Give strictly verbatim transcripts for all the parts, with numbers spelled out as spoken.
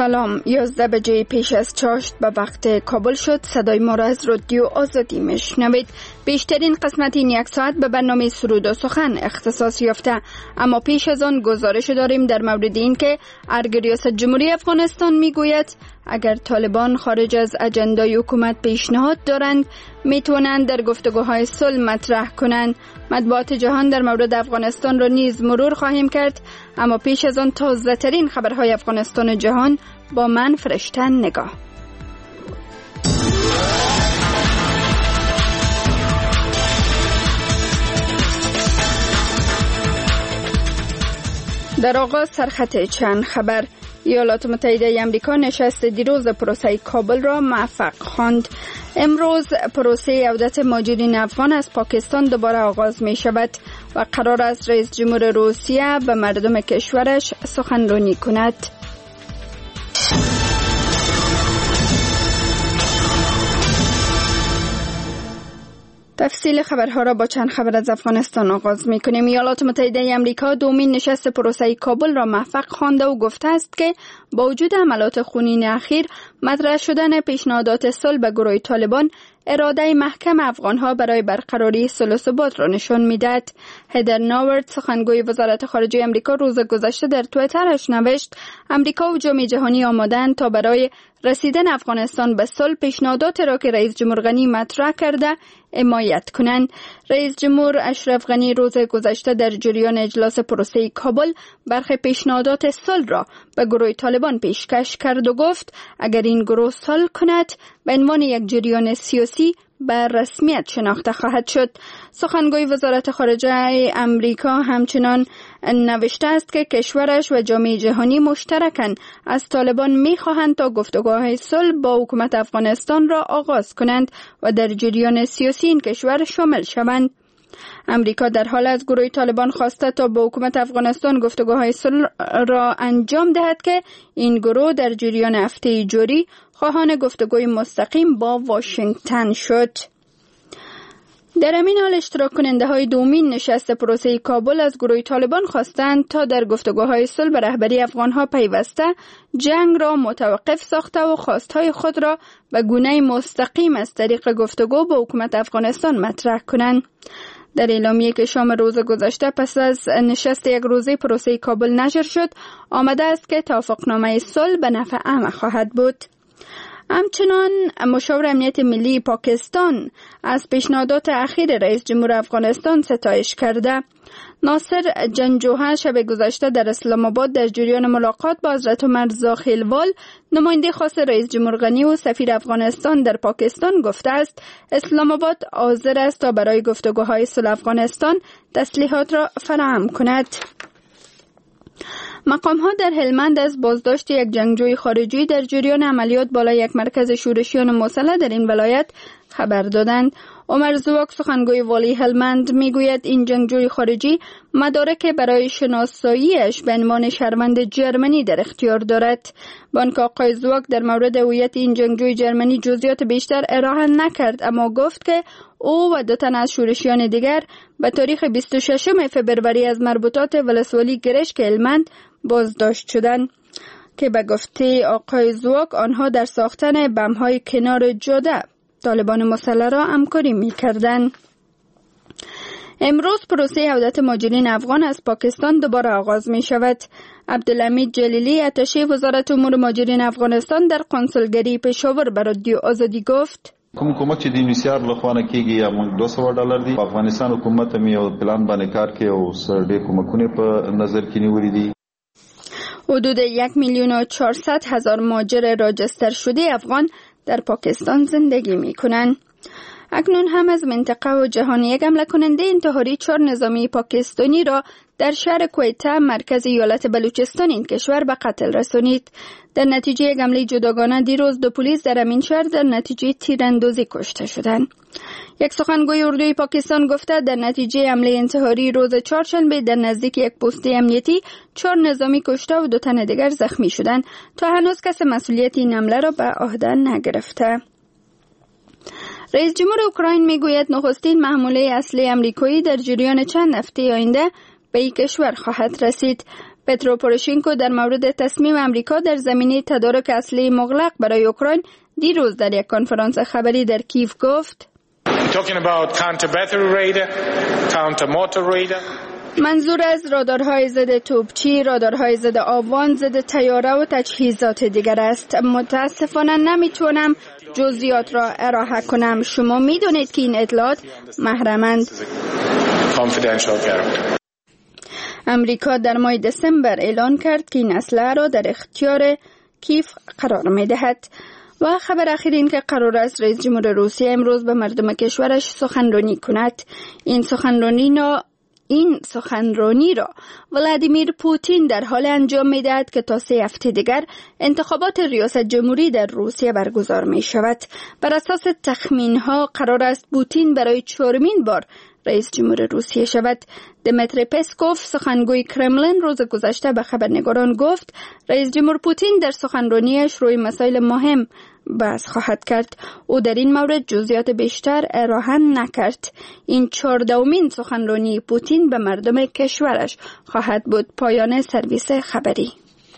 سلام. یازده بجه پیش از چاشت به وقت کابل شد. صدای ما را از رادیو آزادی میشنوید. بیشترین قسمت این یک ساعت به برنامه سرود و سخن اختصاص یافته، اما پیش از آن گزارش داریم در مورد این که ارگ ریاست جمهوری افغانستان میگوید اگر طالبان خارج از اجندای حکومت پیشنهاد دارند میتوانند در گفتگوهای صلح مطرح کنند. مطبوعات جهان در مورد افغانستان را نیز مرور خواهیم کرد، اما پیش از آن تازه ترین خبرهای افغانستان و جهان با من فرشتن نگاه. در آغاز سرخط چند خبر. ایالات متحده امریکا نشست دیروز پروسه کابل را موفق خواند. امروز پروسه عودت مهاجرین افغان از پاکستان دوباره آغاز می شود و قرار است رئیس جمهور روسیه به مردم کشورش سخنرانی کند. تفصیل خبرها را با چند خبر از افغانستان آغاز می کنیم. ایالات متحده امریکا دومین نشست پروسه کابل را موفق خوانده و گفته است که با وجود حملات خونین اخیر، مطرح شدن پیشنهادات صلح به گروه طالبان اراده محکم افغانها برای برقراری صلح و ثبات را نشان می‌دهد. هدر ناورد، سخنگوی وزارت خارجه امریکا، روز گذشته در توییترش نوشت امریکا و جامعه جهانی آماده‌اند تا برای رسیدن افغانستان به صلح پیشنهادات را که رئیس جمهور غنی مطرح کرده حمایت کنند. رئیس جمهور اشرف غنی روز گذشته در جریان اجلاس پروسه کابل برخی پیشنهادات صلح را به گروه طالبان پیشکش کرد و گفت اگر این گروه صلح کند به عنوان یک جریان سیاسی به رسمیت شناخته خواهد شد. سخنگوی وزارت خارجه امریکا همچنان نوشته است که کشورش و جامعه جهانی مشترکاً از طالبان می‌خواهند تا گفتگوهای صلح با حکومت افغانستان را آغاز کنند و در جریان سیاسی این کشور شامل شوند. امریکا در حال از گروه طالبان خواسته تا با حکومت افغانستان گفتگوهای صلح را انجام دهد که این گروه در جریان هفته جاری خواهان گفتگوی مستقیم با واشنگتن شد. در همین حال اشتراک کننده های دومین نشست پروسه کابل از گروه طالبان خواستند تا در گفتگوهای صلح به رهبری افغانها پیوسته جنگ را متوقف ساخته و خواستهای خود را به گونه مستقیم از طریق گفتگو با حکومت افغانستان مطرح کنند. در اعلامیه که شام روز گذشته پس از نشست یک روزه پروسه کابل نشر شد، آمده است که توافقنامه صلح به نفع همه خواهد بود. همچنان مشاور امنیت ملی پاکستان از پیشنهادات اخیر رئیس جمهور افغانستان ستایش کرده. ناصر جنجوهر شب گذشته در اسلام آباد در جریان ملاقات با حضرت عمر رضا خیلوال، نماینده خاص رئیس جمهور غنی و سفیر افغانستان در پاکستان، گفته است اسلام آباد حاضر است تا برای گفتگوهای صلح افغانستان تسلیحات را فراهم کند. مقام‌ها در هلمند از بازداشت یک جنگجوی خارجی در جریان عملیات بالای یک مرکز شورشیان مسلح در این ولایت خبر دادند. عمر زواک، سخنگوی والی هلمند، میگوید این جنگجوی خارجی مدارک برای شناساییش به عنوان شهروند جرمنی در اختیار دارد. بانک آقای زواک در مورد هویت این جنگجوی جرمنی جزئیات بیشتر ارائه نکرد، اما گفت که او و دو تن از شورشیان دیگر به تاریخ بیست و ششم فبروری از مربوطات ولسوالی گرشک هلمند بازداشت شدند که به گفته آقای زواک آنها در ساختن بم‌های کنار جاده طالبان مسلح را همکاری می‌کردند. امروز پروسه عودت مهاجرین افغان از پاکستان دوباره آغاز می شود. عبدالحمید جلیلی، اتشه وزارت امور مهاجرین افغانستان در قونسلگری پشاور به رادیو آزادی گفت کوم کومک چې د انیسیار لخوانه کیږي یا موږ دو سوه ډالر دی. افغانستان حکومت هم یو پلان باندې کار کوي او ډېر کومکونه په نظر کې نیولي دي. حدود یک میلیون و چهارصد هزار مهاجر راجستر شده افغان در پاکستان زندگی می کنند. اکنون هم از منطقه و جهان یک حمله کننده انتحاری چهار نظامی پاکستانی را در شهر کویته، مرکز ایالت بلوچستان این کشور، به قتل رسانید. در نتیجه یک حمله جداگانه دیروز دو پلیس در همین شهر در نتیجه تیراندازی کشته شدند. یک سخنگوی اردوی پاکستان گفته در نتیجه حمله انتحاری روز چهارشنبه در نزدیک یک پست امنیتی چهار نظامی کشته و دو تن دیگر زخمی شدند. تا هنوز کس مسئولیت این حمله را به عهده نگرفته. رئیس جمهور اوکراین میگوید نخستین محموله اصلی امریکایی در جریان چند هفته آینده به این کشور خواهد رسید. پترو پوروشنکو در مورد تصمیم امریکا در زمینه تدارک اسلحه مغلق برای اوکراین دیروز در یک کنفرانس خبری در کیف گفت: منظور از رادارهای ضد توپچی، رادارهای ضد آبان، ضد طیاره و تجهیزات دیگر است. متاسفانه نمیتونم جزئیات را ارائه کنم. شما میدونید که این اطلاعات محرمند. امریکا در ماه دسامبر اعلان کرد که این اسلحه را در اختیار کیف قرار میدهد. و خبر اخیر این که قرار است رئیس جمهور روسیه امروز به مردم کشورش سخنرانی کند. این سخنرانی نا این سخنرانی را ولادیمیر پوتین در حال انجام می‌دهد که تا سه هفته دیگر انتخابات ریاست جمهوری در روسیه برگزار می شود. بر اساس تخمین‌ها قرار است پوتین برای چهارمین بار رئیس جمهور روسیه شود. دمیتری پسکوف سخنگوی کرملین روز گذشته به خبرنگاران گفت رئیس جمهور پوتین در سخنرانیش روی مسائل مهم بحث خواهد کرد. او در این مورد جزئیات بیشتر ارائه نکرد. این چهاردهمین سخنرانی پوتین به مردم کشورش خواهد بود. پایان سرویس خبری.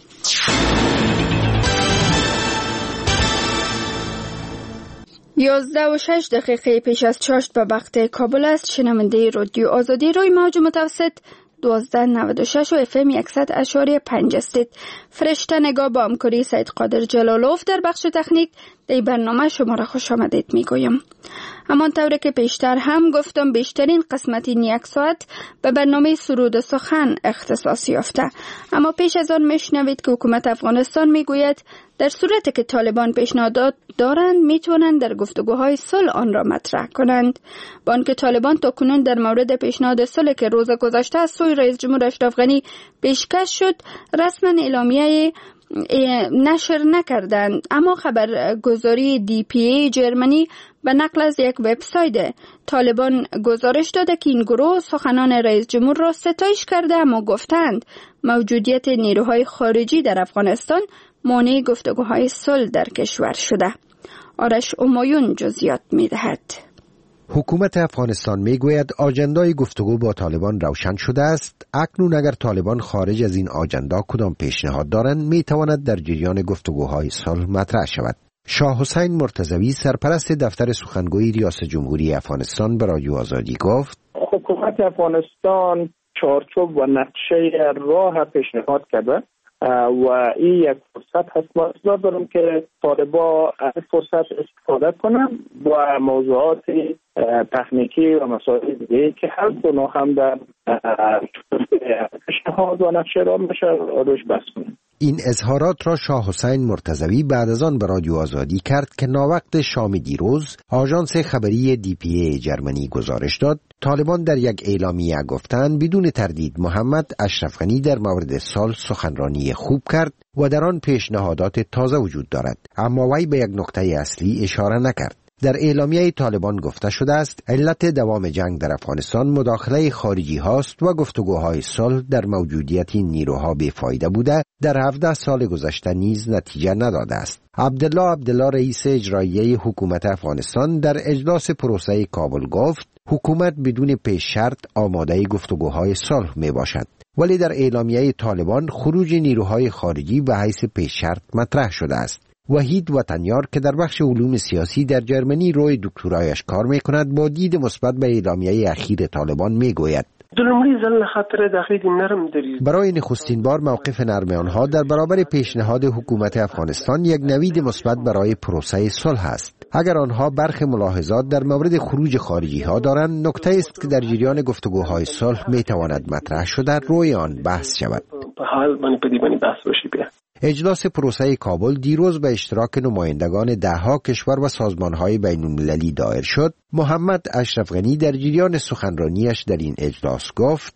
یازده و شش دقیقه پیش از چاشت به وقت کابل است. شنونده رادیو آزادی روی موج متوسط دوازده نود و شش و اف ام صد اشاری پنج استید. فرشته نگاه با همکاری سید قادر جلالوف در بخش تکنیک در برنامه شما را خوش آمدید می گویم. همانطور که پیشتر هم گفتم بیشترین قسمت این یک ساعت به برنامه سرود سخن اختصاص یافته. اما پیش از آن میشنوید که حکومت افغانستان میگوید در صورتی که طالبان پیشنهادات دارند میتونند در گفتگوهای صلح آن را مطرح کنند. با آنکه طالبان تاکنون در مورد پیشنهاد صلح که روز گذشته از سوی رئیس جمهور اشرف غنی پیشکش شد رسما اعلامیه نشر نکردند، اما خبرگزاری دی پی ای جرمنی به نقل از یک وبسایت طالبان گزارش داده که این گروه سخنان رئیس جمهور را ستایش کرده، اما گفتند موجودیت نیروهای خارجی در افغانستان مانع گفتگوهای صلح در کشور شده. آرش امایون جزئیات می‌دهد. حکومت افغانستان میگوید آجندای گفتگو با طالبان روشن شده است. اکنون اگر طالبان خارج از این آجندا کدام پیشنهاد دارند میتواند در جریان گفتگوهای صلح مطرح شود. شاه حسین مرتضوی سرپرست دفتر سخنگوی ریاست جمهوری افغانستان به رادیو آزادی گفت حکومت افغانستان چارچوب و نقشه راه پیشنهاد کرده و این یک فرصت هست. ما اصلا دارم که طالبان از فرصت استفاده کنم و موضوعات تکنیکی و مسائل دیگه که هر دو هم در پیشنهاد و نقشه راه میشه روش بحث کنیم. این اظهارات را شاه حسین مرتضوی بعد از آن به رادیو آزادی کرد که ناوقت شام دیروز آژانس خبری دی پی ای جرمنی گزارش داد طالبان در یک اعلامیه گفتند بدون تردید محمد اشرف غنی در مورد صلح سخنرانی خوب کرد و در آن پیشنهادات تازه وجود دارد، اما وی به یک نکته اصلی اشاره نکرد. در اعلامیه طالبان گفته شده است علت دوام جنگ در افغانستان مداخله خارجی هاست و گفتگوهای صلح در موجودیت نیروها بیفایده بوده در هفده سال گذشته نیز نتیجه نداده است. عبدالله عبدالله رئیس اجرایی حکومت افغانستان در اجلاس پروسه کابل گفت حکومت بدون پیش شرط آماده گفتگوهای صلح می باشد، ولی در اعلامیه طالبان خروج نیروهای خارجی به حیث پیش شرط مطرح شده است. وحید وطنیار که در بخش علوم سیاسی در جرمنی روی دکترایش کار می کند با دید مثبت به اعلامیه اخیر طالبان می گوید برای نخستین بار موقف نرم آنها در برابر پیشنهاد حکومت افغانستان یک نوید مثبت برای پروسه صلح است. اگر آنها برخی ملاحظات در مورد خروج خارجی ها دارند، نکته است که در جریان گفتگوهای صلح می تواند مطرح شده روی آن بحث شود. اجلاس پروسه کابل دیروز به اشتراک نمایندگان دهها کشور و سازمان‌های بین‌المللی دایر شد. محمد اشرف غنی در جریان سخنرانیش در این اجلاس گفت: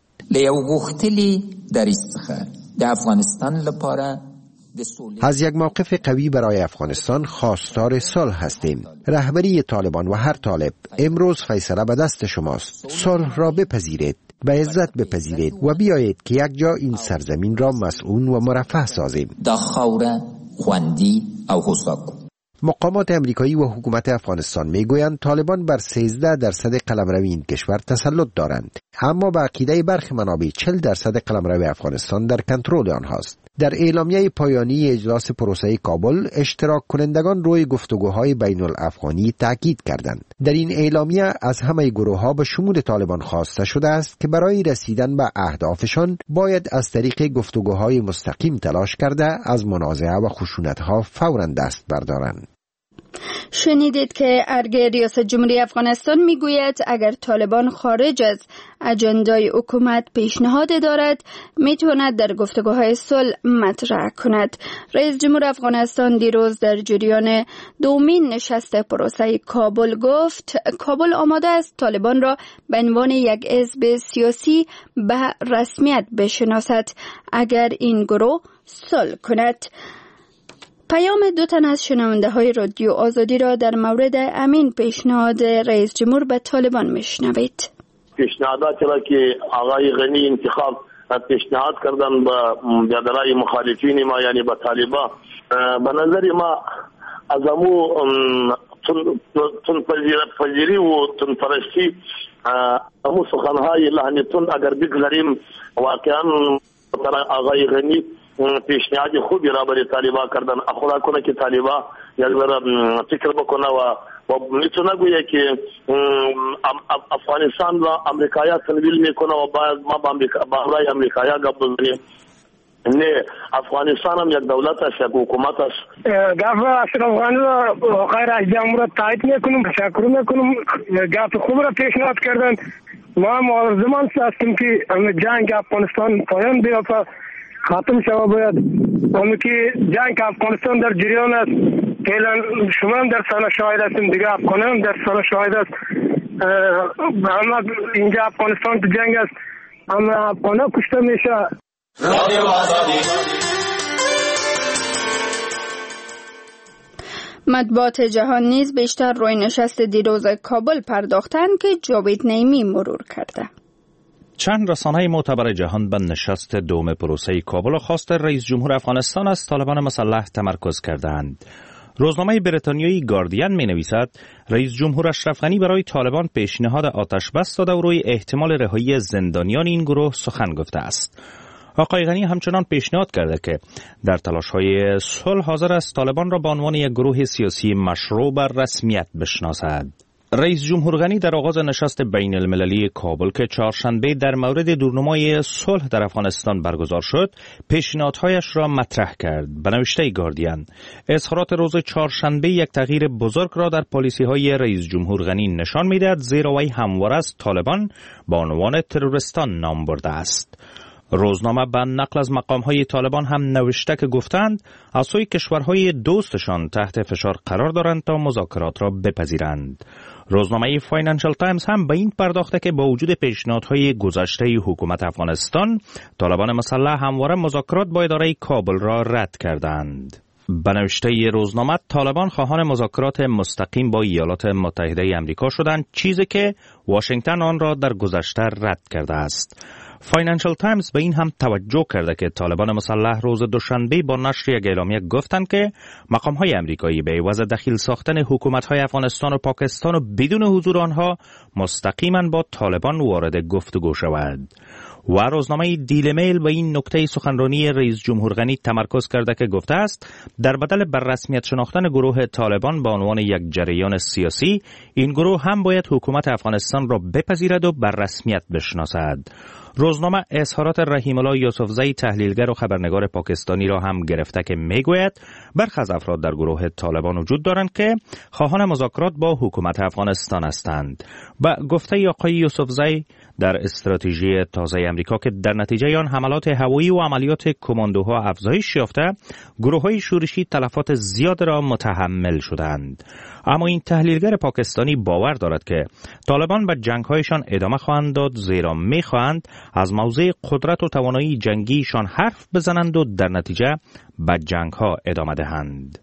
از یک موقف قوی برای افغانستان خواستار صلح هستیم. رهبری طالبان و هر طالب امروز فیصله به دست شماست. صلح را بپذیرید، به عزت بپذیرید و بیایید که یک جا این سرزمین را مسئول و مرفه سازیم. مقامات امریکایی و حکومت افغانستان میگویند طالبان بر سیزده درصد قلمرو این کشور تسلط دارند، اما به عقیده برخی منابع چهل درصد قلمرو افغانستان در کنترل آنهاست. در اعلامیه پایانی اجلاس پروسه کابل، اشتراک کنندگان روی گفتگوهای بین الافغانی تاکید کردند. در این اعلامیه از همه گروه‌ها به شمول طالبان خواسته شده است که برای رسیدن به اهدافشان باید از طریق گفتگوهای مستقیم تلاش کرده از منازعه و خشونت‌ها فوراً دست بردارند. شنیدید که ارگه ریاست جمهوری افغانستان میگوید اگر طالبان خارج از اجندای حکومت پیشنهاد دارد میتواند در گفتگوهای صلح مطرح کند. رئیس جمهور افغانستان دیروز در جریان دومین نشست پروسه کابل گفت کابل آماده است طالبان را به عنوان یک حزب سیاسی به رسمیت بشناسد اگر این گروه صلح کند. پیام دو تن از شنونده های رادیو آزادی را در مورد امین پیشنهاد رئیس جمهور به طالبان میشنوید. پیشنهاداتی را که آقای غنی انتخاب پیشنهاد کردن به برای مخالفین ما یعنی به طالبان، به نظر ما از امو تون پذیری و تون پرستی امو سخنهای لحنتون اگر بگذاریم واقعا آقای غنی پیشنهاد خوبی را برای طالبان کردن. خدا کنه که طالبان یک بار فکر بکنه و و میتونه گویه که افغانستان را امریکایا تنویل میکنه و باید ما با امریکا با برای امریکایا گپ بزنیم. نه، افغانستان هم یک دولت است، یک حکومت است. گپ اشرف غنی را خیر از جمهور را تایید میکنم، تشکر میکنم. گپ خوب را پیشنهاد کردن. ما هم آرزومند هستیم که جنگ افغانستان پایان بیافته، ختم شود. باید اون که جنگ افغانستان در جریان است، فعلا شما هم در سال شاهد هستیم، دیگه افغانان هم در سال شاهد است. اما اینجا افغانستان تو جنگ است، اما افغانا کشته میشه. رادیو آزادی. مطبوعات جهان نیز بیشتر روی نشست دیروز کابل پرداختند که جاوید نعیمی مرور کرده. چند رسانه معتبر جهان به نشست دوم پروسه کابل و خواست رئیس جمهور افغانستان از طالبان مسلح تمرکز کردند. روزنامه بریتانیایی گاردین می نویسد رئیس جمهور اشرف غنی برای طالبان پیشنهاد آتش بس داده و روی احتمال رهایی زندانیان این گروه سخن گفته است. آقای غنی همچنان پیشنهاد کرده که در تلاش‌های صلح حاضر است طالبان را به عنوان یک گروه سیاسی مشروع بر رسمیت بشناسد. رئیس جمهور غنی در آغاز نشست بین المللی کابل که چهارشنبه در مورد دورنمای صلح در افغانستان برگزار شد، پیشنهادهایش را مطرح کرد. به نوشته گاردین، اظهارات روز چهارشنبه یک تغییر بزرگ را در پالیسی‌های رئیس جمهور غنی نشان می‌دهد، زیرا وی همواره از طالبان با عنوان تروریستان نام برده است. روزنامه به نقل از مقام‌های طالبان هم نوشته که گفتند از سوی کشورهای دوستشان تحت فشار قرار دارند تا مذاکرات را بپذیرند. روزنامه فاینانشل تایمز هم به این پرداخته که با وجود پیشنهادهای گذشته حکومت افغانستان، طالبان مسلح همواره مذاکرات با اداره کابل را رد کردند. به نوشته روزنامه، طالبان خواهان مذاکرات مستقیم با ایالات متحده آمریکا شدند، چیزی که واشنگتن آن را در گذشته رد کرده است. فاینانشل تایمز به این هم توجه کرده که طالبان مسلح روز دوشنبه با نشر یک اعلامیه گفتند که مقام‌های آمریکایی به عوض دخیل ساختن حکومت‌های افغانستان و پاکستان و بدون حضور آنها مستقیما با طالبان وارد گفتگو شود. و روزنامه دیلی میل به این نکته سخنرانی رئیس جمهور غنی تمرکز کرده که گفته است در بدل بر رسمیت شناختن گروه طالبان به عنوان یک جریان سیاسی، این گروه هم باید حکومت افغانستان را بپذیرد و بر رسمیت بشناسد. روزنامه اظهارات رحیم الله یوسفزئی تحلیلگر و خبرنگار پاکستانی را هم گرفته که میگوید برخی از افراد در گروه طالبان وجود دارند که خواهان مذاکرات با حکومت افغانستان هستند. با گفته آقای یوسفزئی، در استراتژی تازه امریکا که در نتیجه آن حملات هوایی و عملیات کماندوها افزایش یافته، گروه‌های شورشی تلفات زیاد را متحمل شدند. اما این تحلیلگر پاکستانی باور دارد که طالبان به جنگ‌هایشان ادامه خواهند داد، زیرا می‌خواهند از موضع قدرت و توانایی جنگیشان حرف بزنند و در نتیجه به جنگ‌ها ادامه دهند.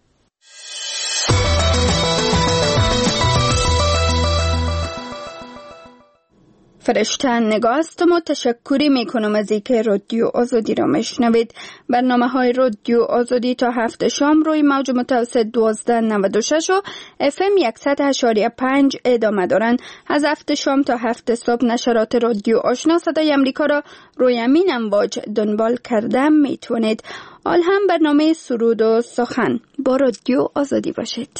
فرشته نگاستم و تشکری میکنم از اینکه رادیو آزادی را میشنوید. برنامه های رادیو آزادی تا هفت شام روی موج متوسط دوازده نود و شش و اف ام صد و هشت و پنج ادامه دارند. از هفت شام تا هفت صبح نشرات رادیو آشنا صدای امریکا را روی همین امواج دنبال کرده میتونید. حال هم برنامه سرود و سخن با رادیو آزادی باشید.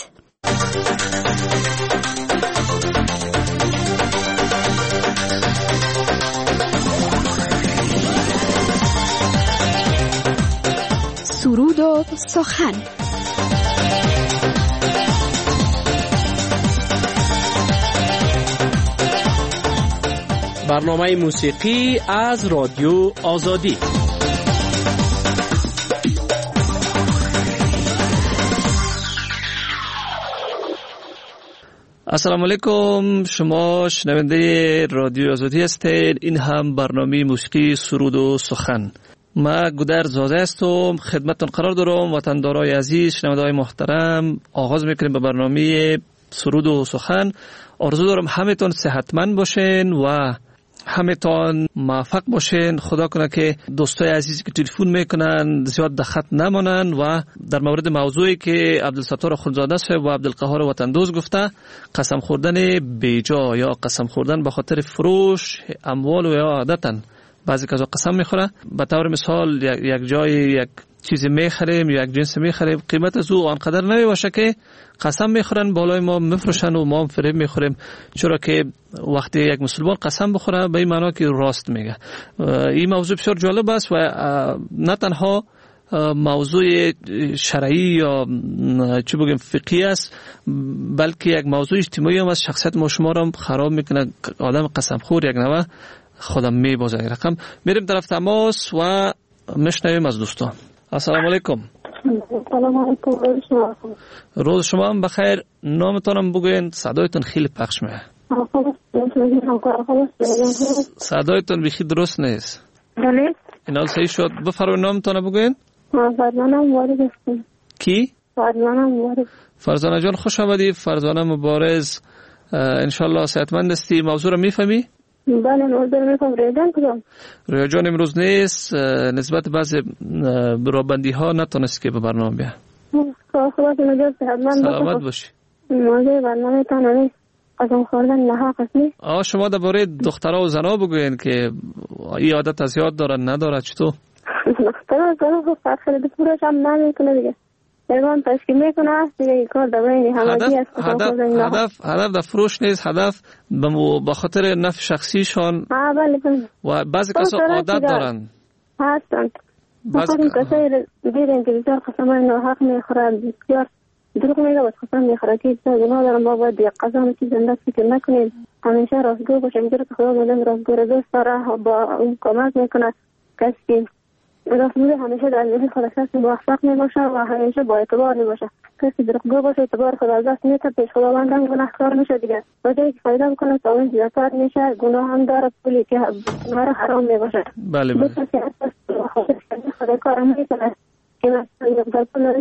سرود و سخن. برنامه موسیقی از رادیو آزادی. السلام علیکم، شما شنونده رادیو آزادی هستید. این هم برنامه موسیقی سرود و سخن. ما گودر زاده هستم، خدمتتون قرار دارم. وطندارای عزیز، شنونده‌های محترم، آغاز میکنیم به برنامه سرود و سخن. آرزو دارم همتون صحتمند باشین و همتون موفق باشین. خدا کنه که دوستای عزیزی که تلفن میکنن زیاد در خط نمانن و در مورد موضوعی که عبدالستار اخوندزاده صاحب و عبدالقهار وطندوز گفته، قسم خوردن بیجا یا قسم خوردن به خاطر فروش اموال و یا عادتاً بعضی کسا قسم میخوره. به طور مثال یک جای یک چیزی میخریم یا یک جنس میخریم، قیمت از او آنقدر نمیباشه که قسم میخورن بالای ما میفروشن و ما هم فریب میخوریم. چرا که وقتی یک مسلمان قسم بخوره به این معنی که راست میگه. این موضوع بسیار جالب است و نه تنها موضوع شرعی یا چی بگیم فقهی است، بلکه یک موضوع اجتماعی هم از شخصیت ما شما را خراب میکنه. آدم قسم خور یک نوع خودم میبازه. این رقم میریم طرف تماس و میشنویم از دوستان. السلام علیکم. سلام علیکم. روز شما هم بخیر. نامتانم بگوین، صدایتون خیلی پخش میه. صدایتون بیخی درست نیست. بله. اینا صحیح شد. بفرمایید نامتانم بگوین. فرزانه مبارز هستم. کی؟ فرزانه مبارز. فرزانه جان خوش آمدی. فرزانه مبارز، انشالله صحتمند هستی. موضوع رو میفهمی؟ بله موضوع رو میفهم. ریاجان کدام؟ ریاجان امروز نیست، نسبت بعض برابندی ها نتونست که به برنامه بیا. خدا نجات صحتمند سلامت باشی. موضوع برنامه تانه نیست قسم خوردن نحق است نیست. آه شما درباره دخترها و زنها بگوین که این عادت از یاد دارن نداره. چطور؟ دخترها و زنها خب فرق خیلی پورش هم نمیکنه دیگه. پیغام تشکیل میکنه است دیگه. این کار دوانی همگی است. هدف هدف هدف در فروش نیست، هدف به خاطر نفع شخصیشان. ها بله بله. و بعضی کسا عادت دارن هستند. بعضی کسایی دیدن که بسیار قسم های ناحق میخورن، بسیار دروغ میگه و قسم میخوره که بسیار گناه دارم. ما باید یک قسم چیز زنده فکر نکنیم، همیشه راستگو باشیم. جور که خدا مدام راستگو را دوست داره با اون کمک میکنه. کسی که راستگو همیشه در زندگی خودش هست موفق میباشه و همیشه با اعتبار میباشه. کسی دروغگو باشه اعتبار خود از دست میده، پیش خداوند هم گناهکار میشه دیگه. با جایی که فایده بکنه تاوان زیادتر میشه، گناه هم داره، پولی که گناه حرام میباشه. بله بله. کسی هست خودش خدا کارم میکنه که مثلا پول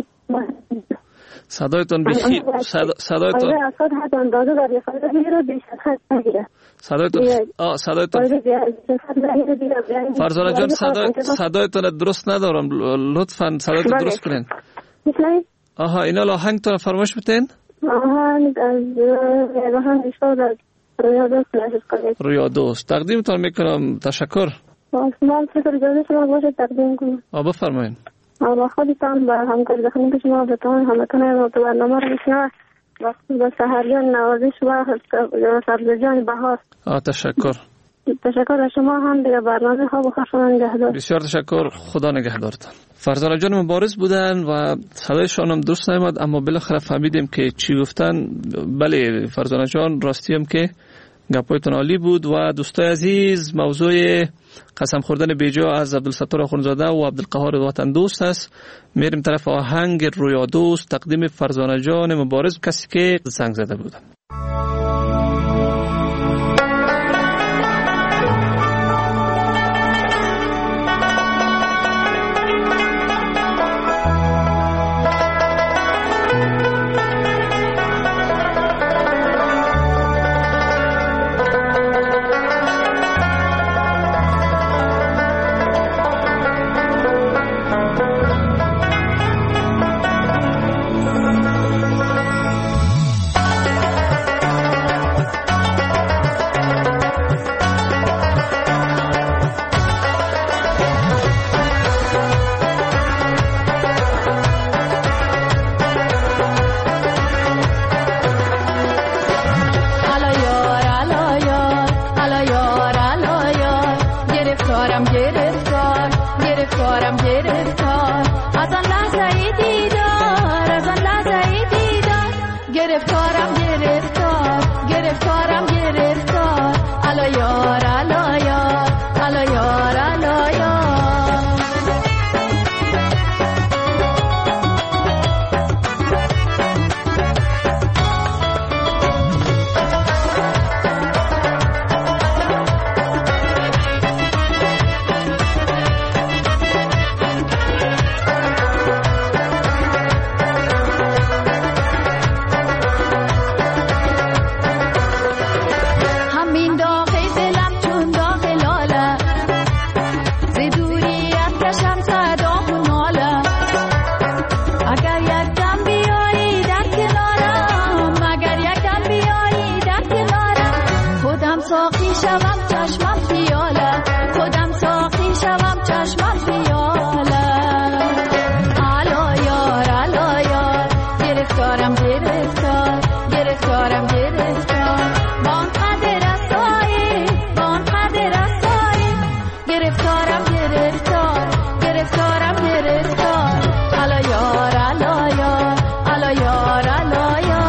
صدایتون بخیر. صدایتون اصلا حتی اندازه داره یه فایده میگیره بیشتر خط نگیره. صدایتون آه صدایتون فرزانه جان صدایتون درست ندارم، لطفا صدایتون درست کنین. آها اینا لاهنگتون فرمایش بتین. آهنگ از لاهنگ شد از رویا دوست نشد کنید. رویا دوست تقدیمتون میکنم. تشکر. من فکر جاده شما باشه تقدیم کنم. آه بفرمایین. با خودتان با همکاری بخونیم که شما بتون همتون رو تو برنامه رو بشنوه. وقتی با سهریان نوازش و سبزجان بهار. آه تشکر. تشکر از شما هم دیگه برنامه ها بخیر شما نگهدار. بسیار تشکر. خدا نگهدارتان. فرزانه جان مبارز بودن و صدایشان هم درست نیامد، اما بالاخره فهمیدیم که چی گفتن. بله فرزانه جان راستی هم که گپایتون عالی بود. و دوستای عزیز، موضوع قسم خوردن بیجا از عبدالستار اخوندزاده و عبدالقهار وطندوست است. میریم طرف آهنگ رویا دوست تقدیم فرزانه جان مبارز، کسی که زنگ زده بودن. شوم چشمم پیاله خودم ساقی شوم چشمم پیاله الا یار الا یار گرفتارم گرفتار گرفتارم گرفتار بان قدر رسایی بان قدر رسایی گرفتارم گرفتار گرفتارم گرفتار الا یار الا یار الا یار الا یار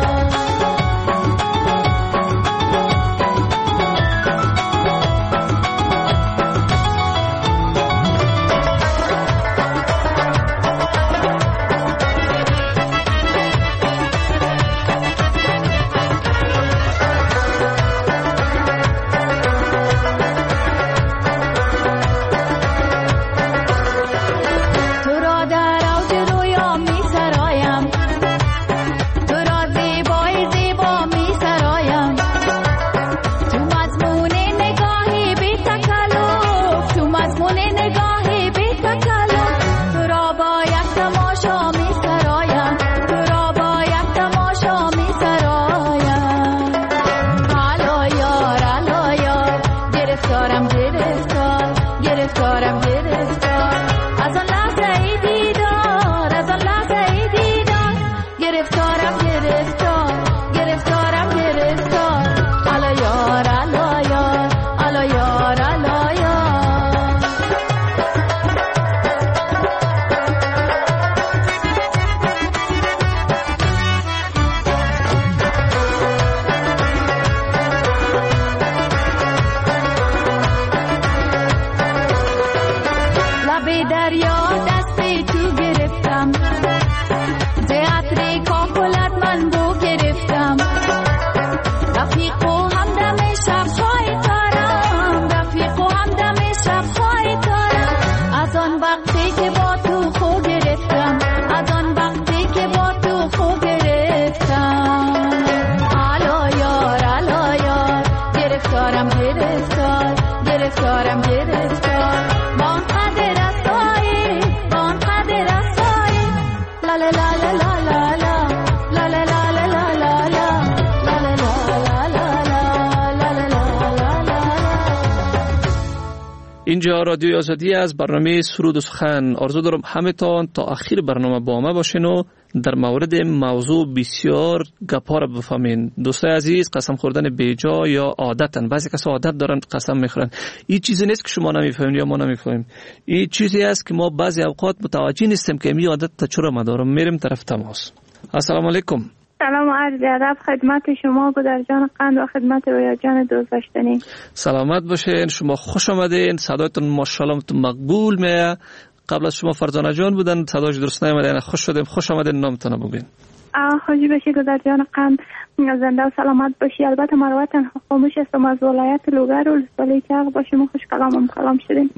اینجا رادیوی آزادی از برنامه سرود و سخن. آرزو دارم همتان تا آخر برنامه با ما باشین و در مورد موضوع بسیار گپا را بفهمین. دوستای عزیز، قسم خوردن بیجا یا عادتن، بعضی کسا عادت دارن قسم میخورن. این چیزی نیست که شما نمیفهمید یا ما نمیفهمیم. این چیزی است که ما بعضی اوقات متوجه نیستیم که این عادت تا چرا ما دارم. میریم طرف تماس. السلام علیکم. سلام و عرض ادب خدمت شما گودر جان قند و خدمت رویا جان دوست داشتنی. سلامت باشین. شما خوش آمدین. صدایتون ماشاءالله مقبول میه. قبل از شما فرزانه جان بودن، صداش درست نیامد. خوش شدیم. خوش آمدین. نامتون بگین. خوشی باشی گودر جان قند، زنده و سلامت باشی. البته مروتن خاموش هستم از ولایت لوگر و سالی که با شما خوش کلامم کلام شدیم.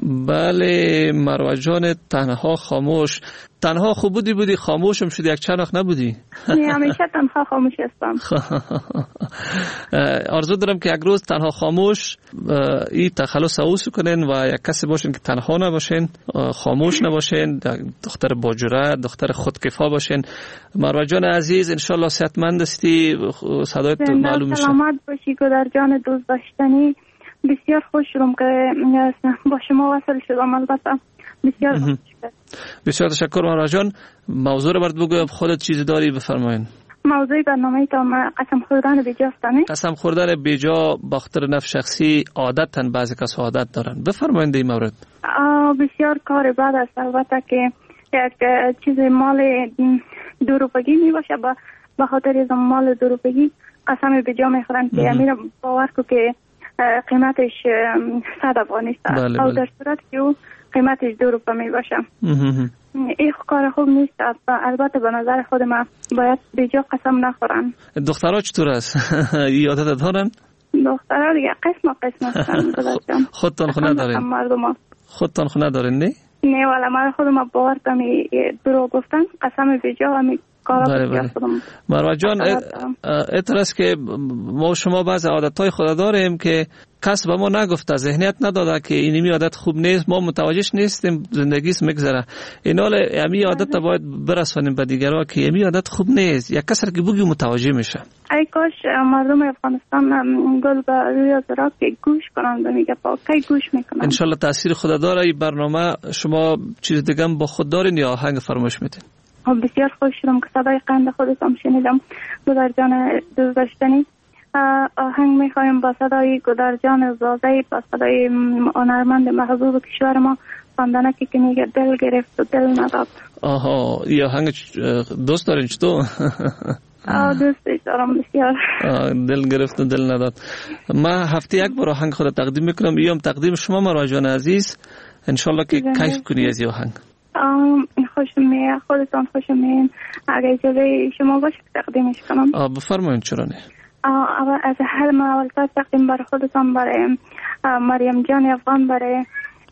بله مروت جان، تنها خاموش تنها خوب بودی بودی خاموشم شدی، یک چند وقت نبودی. نه همیشه تنها خاموش هستم. آرزو دارم که یک روز تنها خاموش این تخلص اوس کنین و یک کسی باشین که تنها نباشین، خاموش نباشین، دختر با جرأت، دختر خودکفا باشین. مروت جان عزیز ان شاء الله صحتمند هستی، صدایت معلوم میشه. سلامت باشی گودر جان دوست داشتنی. بسیار خوش شدم که با شما وصل شدم. البته بسیار بسیار تشکر مروت جان. موضوع رو برات بگویم، خودت چیزی داری بفرمایین. موضوع برنامه تا قسم خوردن بیجاست نه؟ قسم خوردن بیجا با خاطر نفع شخصی عادتاً بعضی کس عادت دارن. بفرمایید این مورد. بسیار کار بد است. البته که یک چیز مال دو روپگی می باشه، با خاطر از مال دو روپگی قسم بیجا میخورن که امیر باور کو که قیمتش صد افغانی است. بله او بله. در صورت که او قیمتش دو روپه می باشه. این کار خوب نیست. البته به نظر خود من باید بیجا قسم نخورن. دخترها چطور است؟ این عادت دارن؟ دخترها دیگه قسم قسم هستن. خودتان خونه دارین؟ خودتان خونه دارین نه؟ نه والا من خودم باور کنم درو گفتن قسم بیجا همی کارا بسیار خودم. مروه جان اعتراض که ما شما بعض عادتهای خود داریم که کس به ما نگفته، ذهنیت نداده که اینمی عادت خوب نیست، ما متوجهش نیستیم، زندگیش میگذره. اینال امی عادت باید برسونیم به دیگرها که امی عادت خوب نیست. یک کس که بگی متوجه میشه. ای کاش مردم افغانستان گل به روی زراعت که گوش کنند به میگه پاکی گوش میکنند. انشالله تاثیر خود داره این برنامه. شما چیز دیگه با خود دارین یا آهنگ فرمایش میدین؟ بسیار خوش شدم که صدای قند خودتون شنیدم. گودر جان دوست داشتنی آهنگ میخوایم با صدای گودر جان زازه‌ای، با صدای هنرمند محبوب کشور ما خواندنکی که میگه دل گرفت و دل نداد. آها این آهنگ دوست دارین چطور؟ آه دوستش دارم بسیار. دل گرفت و دل نداد. من هفته یک بار آهنگ خود تقدیم میکنم. ایام تقدیم شما مروه جان عزیز، انشالله که کیف کنی از این آهنگ. خوشم میاد، خودتان خوشم میاد. اگه اجازه شما باشه تقدیمش کنم. آه بفرمایید. چرا نه؟ اول از هر ما اول تقدیم برای خودتان، برای مریم جان افغان، برای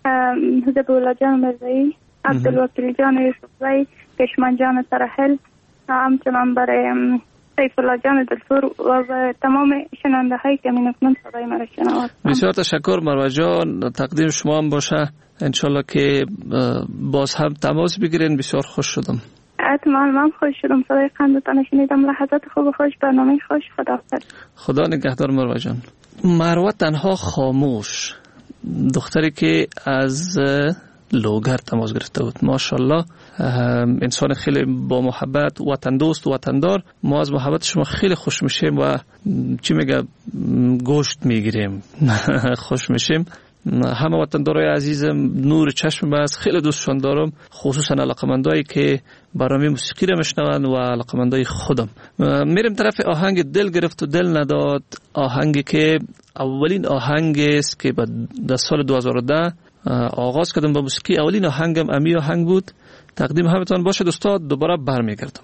زبولا جان مرزایی، عبدالوکیل جان یوسفزئی، کشمن جان ترحل، همچنان برای سیف الله جان دلسور و تمام شنونده هایی که می نکنند صدای مرا شنوند. بسیار تشکر مروه جان. تقدیم شما هم باشه. انشالله که باز هم تماس بگیرین. بسیار خوش شدم. حتما من خوش شدم. صدای قندتان شنیدم. لحظات خوب و خوش، برنامه خوش. خدا حافظ. خدا نگهدار مروه جان. مروه تنها خاموش، دختری که از لوگر تماس گرفته بود. ماشاءالله انسان خیلی با محبت، وطن دوست، وطندار. ما از محبت شما خیلی خوش میشیم و چی میگه گوشت میگیریم. خوش میشیم. همه وطندارای عزیزم نور چشم باز، خیلی دوستشون دارم، خصوصا علاقمندایی که برنامه موسیقی را میشنوند و علاقمندای خودم. میرم طرف آهنگ دل گرفت و دل نداد. آهنگی که اولین آهنگ است که در سال دو هزار و ده آغاز کردم با موسیقی. اولین آهنگم امی آهنگ بود. تقدیم همتون باشه دوستان. دوباره برمیگردم.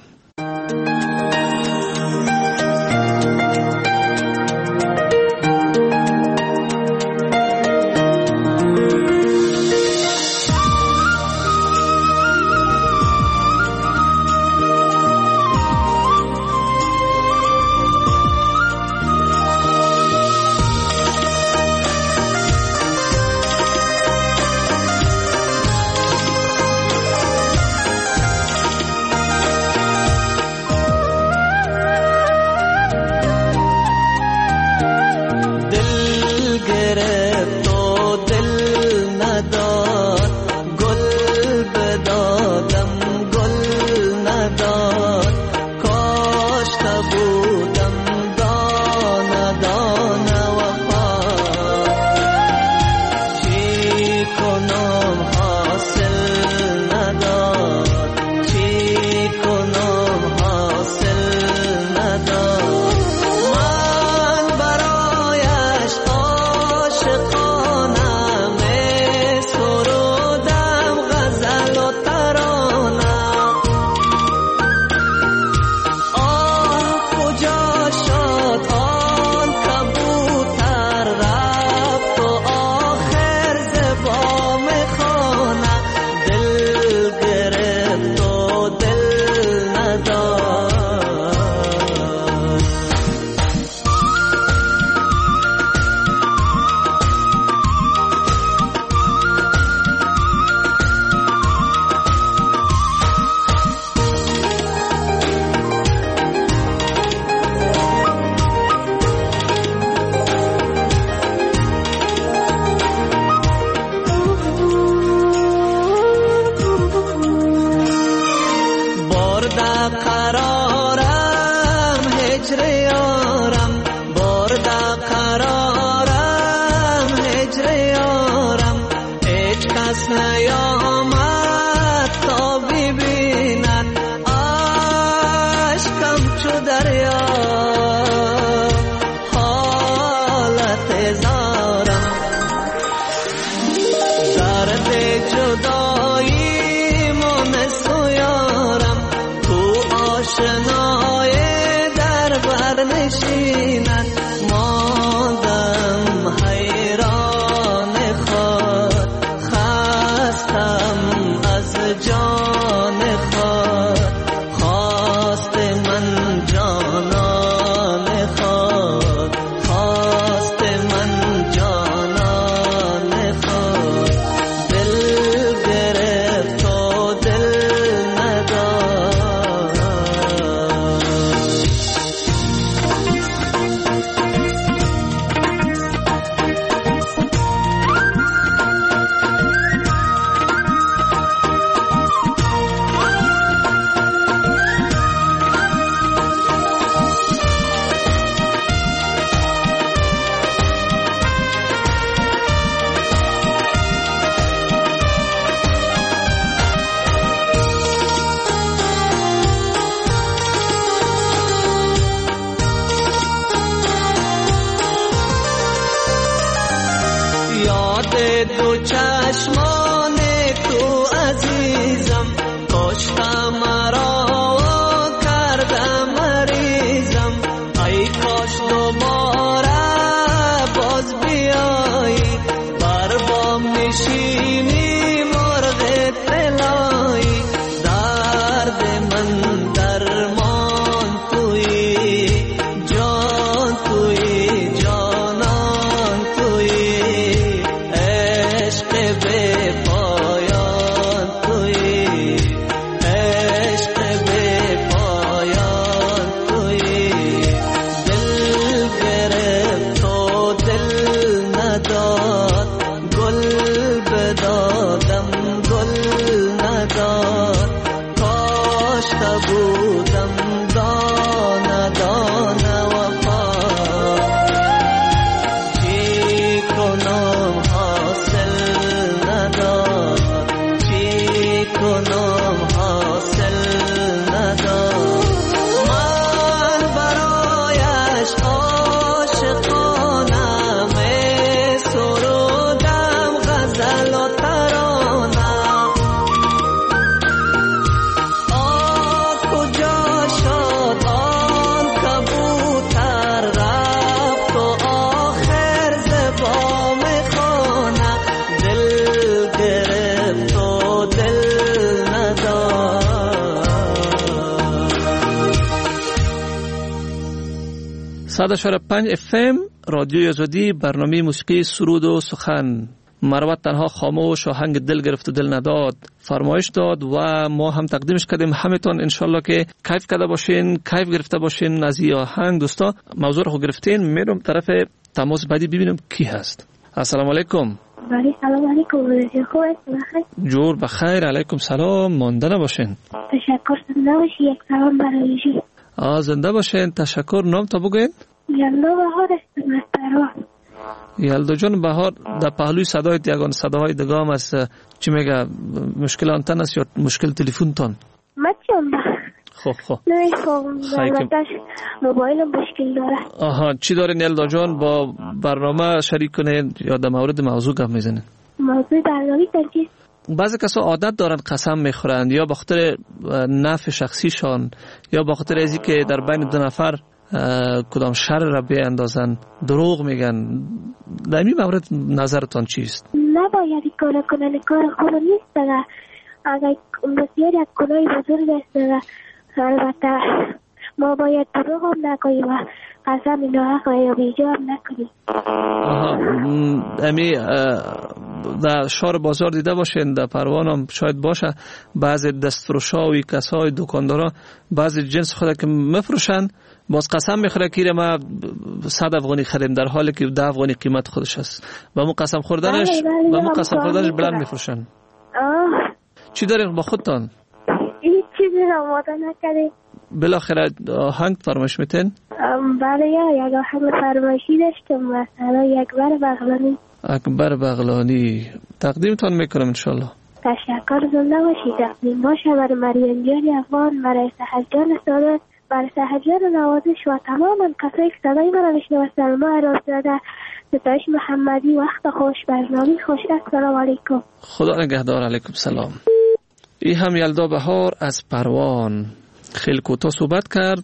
دو چشمان تو عزیزم کاشتم مرا کردم مریضم ای کاش دوباره باز بیایی بر بام نشینی مرغ طلایی درد من درمان تویی جان تویی جانان تویی عشق به پایان تویی عشق به پایان تویی دل گرفت و دل نداد گل بدادم گل نداد کاشته بودم دانه دانه وفا چی کنم حاصل نداد چی کنم حاصل نداد من برایش عاشقانه می سرودم غزل و ترانه آه کجا شد آن کبوتر رفت و آخر ز بام خانه دل گرفت و دل نداد. صد و چهار و پنج اف ام رادیوی آزادی، برنامه موسیقی سرود و سخن. مروت تنها خاموش آهنگ دل گرفت و دل نداد فرمایش داد و ما هم تقدیمش کردیم. همتون انشالله که کیف کرده باشین، کیف گرفته باشین از این آهنگ. دوستا موضوع رو گرفتین، میرم طرف تماس بعدی ببینم کی هست. السلام علیکم. ولی سلام علیکم. خوب هستید؟ جور بخیر. علیکم سلام. مانده نباشین. تشکر. زنده باشی. یک سلام برای شما. آ زنده باشین. تشکر. نام تا بگوین. یلدا بهار است از پروان. یلدا جان بهار، در پهلوی صدایت یگان صداهای دگام است. چی میگه؟ مشکل آنتن است یا مشکل تلفن تان؟ مچم خب خب نه خب البته موبایلم مشکل داره. آها، چی دارین یلدا جان؟ با برنامه شریک کنین یا در مورد موضوع گپ میزنین؟ موضوع برنامه چیست؟ بعضی کسا عادت دارن قسم میخورند یا به خاطر نفع شخصیشان یا به خاطر ازی که در بین دو نفر کدام شر را بیاندازن دروغ میگن. در این مورد نظرتان چیست؟ نباید این کار کنن، کار خوب نیست. اگر بسیار یک گناه بزرگ است و البته ما باید دروغ هم نکنیم و قسم ناحق یا بیجا هم نکنیم. آها، امی در شهر بازار دیده باشین، در پروان هم شاید باشه، بعضی دستفروشا و کسای دکاندارا بعضی جنس خود که مفروشن باز قسم میخوره که ما صد افغانی خریم در حالی که ده افغانی قیمت خودش است. و مو قسم خوردنش و مو قسم خوردنش بلند میفروشن. آه چی دارین با خودتان؟ هیچ چیزی را آماده نکردیم. بالاخره آهنگ فرمایش میتین؟ بله، یک آهنگ فرمایشی داشتم، مثلا اکبر بغلانی. اکبر بغلانی تقدیمتان میکنم انشالله. تشکر. زنده باشید. تقدیم باشه برای مریم جان افغان، برای سحر جان سادات، برای سحر جان نوازش و تمام کسایی که صدای من را میشنوند. سلام عرض داده ستایش محمدی. وقت خوش. برنامه خوش. السلام علیکم. خدا نگهدار. علیکم سلام. این هم یلدا بهار از پروان خیلی کوتاه صحبت کرد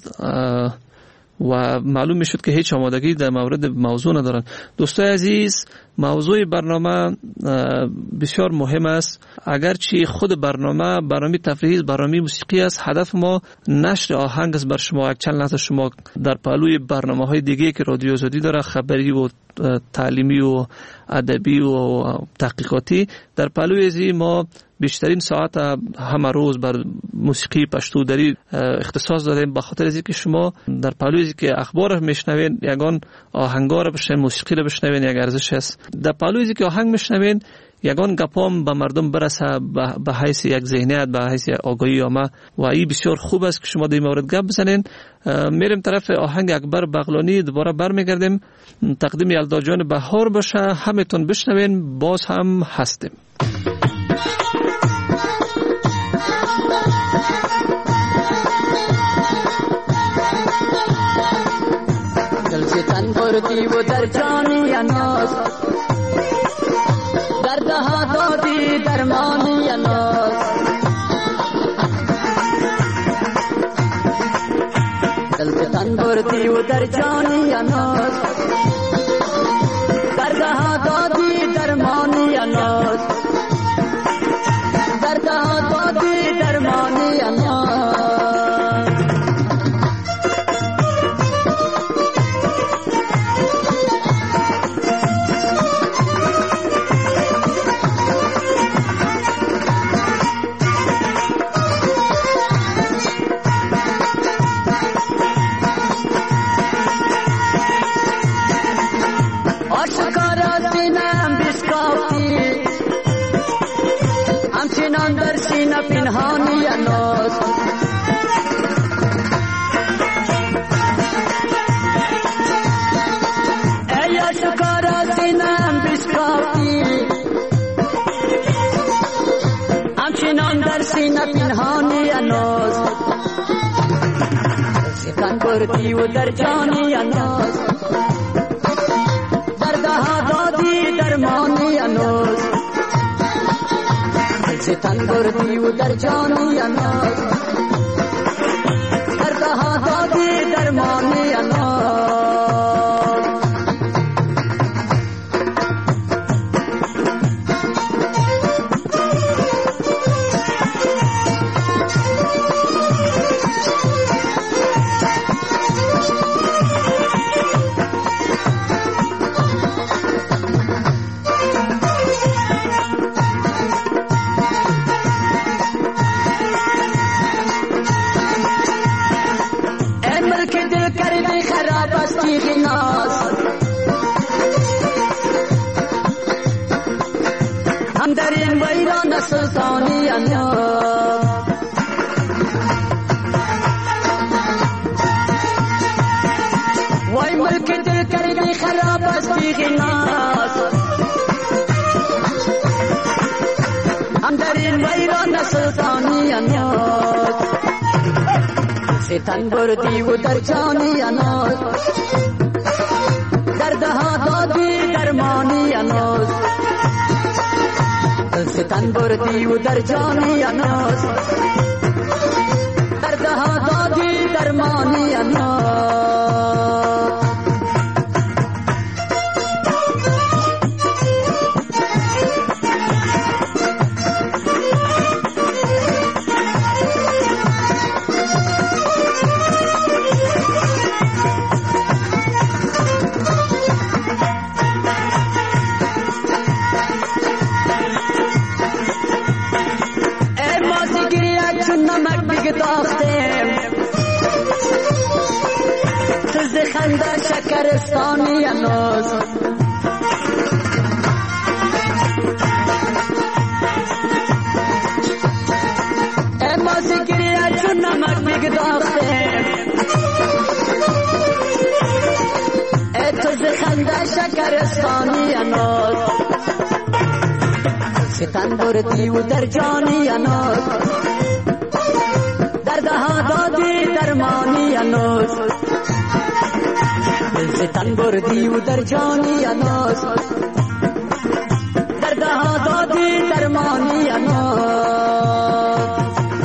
و معلوم می شد که هیچ آمادگی در مورد موضوع ندارن. دوستای عزیز، موضوع برنامه بسیار مهم است. اگرچه خود برنامه برنامه تفریحی، برنامه موسیقی است، هدف ما نشر آهنگ است بر شما. یک چند لحظه شما در پهلوی برنامه های دیگه که رادیو آزادی داره، خبری و تعلیمی و ادبی و تحقیقاتی، در پهلوی ازی ما بیشترین ساعت همه روز بر موسیقی پشتو دری اختصاص دادیم، به خاطر اینکه شما در پهلوی ازی که اخبار میشنوین، یگان آهنگا رو بشنوین، موسیقی رو بشنوین، یک ارزش است. در پهلوی ازی که آهنگ میشنوین، یگان گپام به مردم برسه به حیث یک ذهنیت، به حیث آگاهی عامه، و این بسیار خوب است که شما در این مورد گپ بزنین. میریم طرف آهنگ اکبر بغلانی، دوباره برمیگردیم. تقدیم یلدا جان بهار باشه، همتون بشنوین، باز هم هستیم. دل ستن بردی و در جانی اناس درد ها دادی درمانی ناز، دل به تن بردی و در جانی ناز، درد ها دادی درمانی ناز، درد ها دادی درمانی ناز. پنهانی ناز، ای آشکارا سینه‌ام بشکافتی، همچنان در سینه پنهانی ناز، ستن بردی و در جانی ناز، دردها دادی درمانی ناز، ستن بردی و در جانی ناز، دردها دادی درمانی ناز. هم در این ویران سلطانی ناز، وای ملک دل کردی خراب از بیغ ناز، هم در این ویران سلطانی ناز، ستن بردی و در جانی ناز، دردها دادی درمانی ناز، ستن بردی و در جانی ناز، دردها دادی درمانی ناز. تز خنده شکرستانی ناز، اما سگریه چون نمک بگداخته، تز خنده شکرستانی ناز، ستن بردی و در جانی ناز، دردها دادی درمانی ناز، ستن بردی و در جانی ناز، دردها دادی درمانی ناز.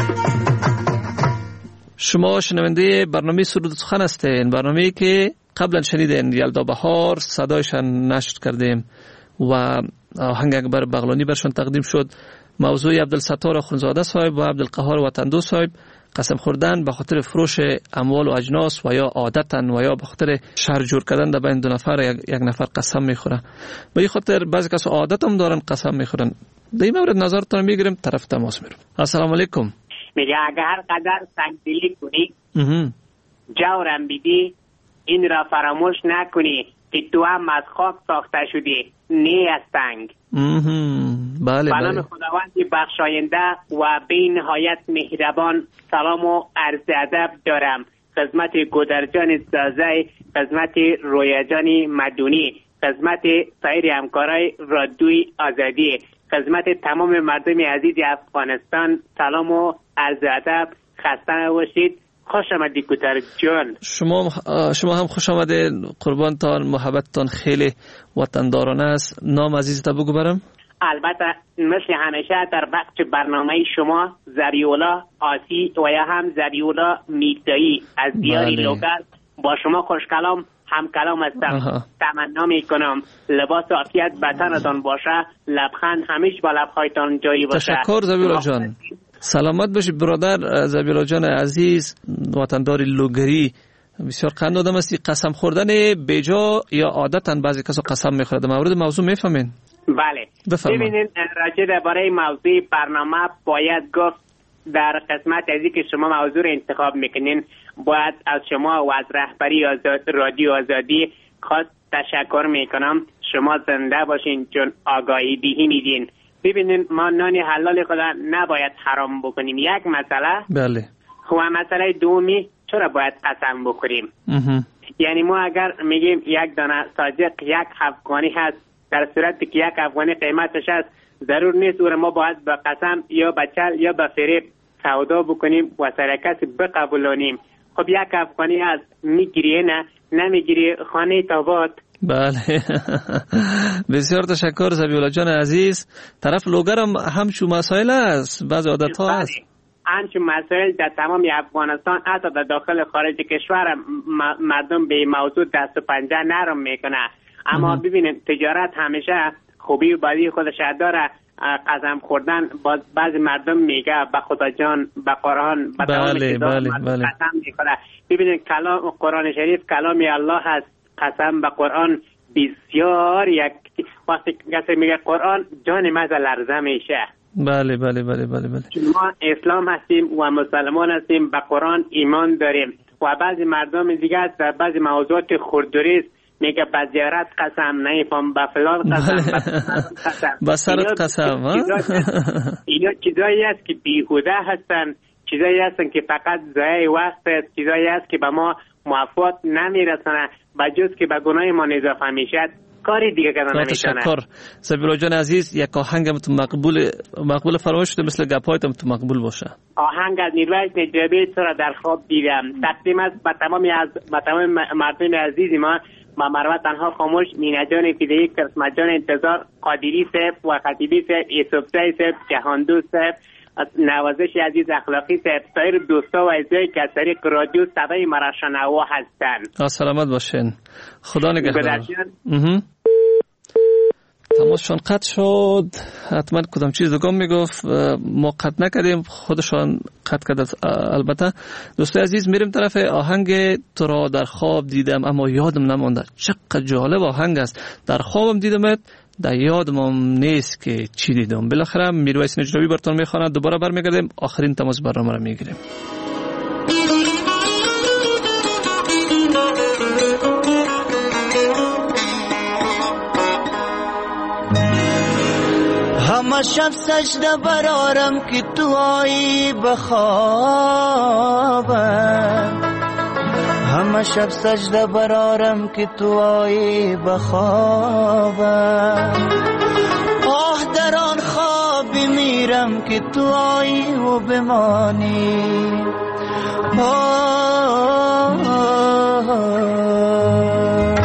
شما شنونده برنامه سرود و سخن هستین، برنامه‌ای که قبلا شنیدین یلدا بهار صدایشان نشر کردیم و آهنگ اکبر بغلانی برشان تقدیم شد. موضوع عبدالستار آخوندزاده صاحب و عبدالقهار وطندو صاحب قسم خوردن به خاطر فروش اموال و اجناس و یا عادتاً و یا به خاطر شر جور کردن در بین دو نفر یک, یک نفر قسم میخوره. به این خاطر بعضی کسا عادت هم دارن قسم میخورن. در این مورد نظرتون میگیریم، طرف تماس میرم. السلام علیکم. میگه اگه هر قدر سنگدلی کنی جورم بیدی این را فراموش نکنی که تو هم از خاک ساخته شدی، نه از سنگ. بله بله. بله. خداوند بخشاینده و به نهایت مهربان سلام و عرض ادب دارم خدمت گودرجان زازای، خدمت رویاجان مدونی، خدمت سایر همکارای رادیوی آزادی، خدمت تمام مردم عزیز افغانستان سلام و عرض ادب. خسته نباشید. خوش آمدید کوتر جان. شما شما هم خوش آمدید. قربانتان، محبتتان خیلی وطندارانه است. نام عزیزت بگو برام. البته مثل همیشه در بخش برنامه شما زبیولا آسی و یا هم زبیولا میگدایی از دیاری لوگر با شما خوش کلام هم کلام هستم. تمنا می کنم لباس عافیت به تنتان باشه، لبخند همیشه با لبهایتان جاری باشه. تشکر زبیولا جان. سلامت باشی برادر. زبیولا جان عزیز وطندار لوگری، بسیار قند آدم هستی. قسم خوردن بیجا یا عادتاً بعضی کسا قسم میخورد، در مورد موضوع میفهمین؟ بله. ببینید راجع درباره موضوع برنامه باید گفت در قسمت ازی که شما موضوع رو انتخاب میکنین باید از شما و از رهبری آزاد رادیو آزادی خاص تشکر میکنم. شما زنده باشین چون آگاهی دهی میدین. ببینین ما نان حلال خدا نباید حرام بکنیم، یک مسئله. بله. و مسئله دومی چرا باید قسم بخوریم؟ یعنی ما اگر میگیم یک دانه صادق یک افغانی هست، در صورتی که یک افغانی قیمتش هست، ضرور نیست او را ما باید به قسم یا به چل یا به فریب سودا بکنیم و سر کسی بقبولانیم. خب یک افغانی هست میگیری نه نمیگیری خانه تابات. بله. بسیار تشکر زبیولا جان عزیز. طرف لوگرم همچون مسائل است، بعض عادت ها هست همچون مسائل در تمام افغانستان، حتی در داخل خارج کشور مردم به موضوع دست و پنجه نرم میکنه. اما ببینید تجارت همیشه خوبی و بدی خودش داره. قسم خوردن بعضی مردم میگه به خدا جان، به قرآن، به تمام چیزا قسم میخوره. ببینید کلام قرآن شریف کلام الله هست. قسم به قرآن بسیار یک وقتی کسی میگه قرآن جان مزه لرزه میشه. بله بله بله بله بله. ما اسلام هستیم و مسلمان هستیم، به قرآن ایمان داریم و بعضی مردم دیگه در بعضی موضوعات خوردوری میگه به زیارت قسم، نیفهم به فلان قسم، قسم به سرت قسم. اینا چیزایی است که بیهوده هستن، چیزایی هستن که فقط ضایع وقت است، چیزایی است که به ما موفق نمیرسونه، بجز که به گناه ما اضافه میشد کاری دیگه کردن نمیتونه. تشکر زبیولا جان عزیز. یک آهنگم تو مقبول مقبول فرمایش شده، مثل گپایتم تو مقبول باشه. آهنگ از نیروی نجابی تو را در خواب دیدم تقدیم است به تمام از به تمام مردم عزیز ما. ما مروت تنها خاموش، مینا جان فیدایی، کرسمت جان انتظار، قادری صاحب و خطیبی صاحب، یوسفزای صاحب، جهاندوز صاحب، نوازش عزیز اخلاقی صاحب، سایر دوستا و عزیزایی که از طریق رادیو صدای مرا شنوا هستند. سلامت باشین. خدا نگهدار. تماسشان قطع شد. حتما کدام چیز دیگه میگفت، ما قطع نکردیم، خودشان قطع کرد. البته دوستای عزیز میریم طرف آهنگ تو را در خواب دیدم اما یادم نمانده. چقدر جالب آهنگ است. در خوابم دیدمت، در یادم نیست که چی دیدم. بالاخره میرویس نجابی براتون میخواند. دوباره برمیگردیم آخرین تماس برنامه را میگیریم. همه شب سجده برارم که تو آیی بخوابم، همه شب سجده برارم که تو آیی بخوابم. آه در آن خوابی میرم که تو آیی و بمانی. آه آه آه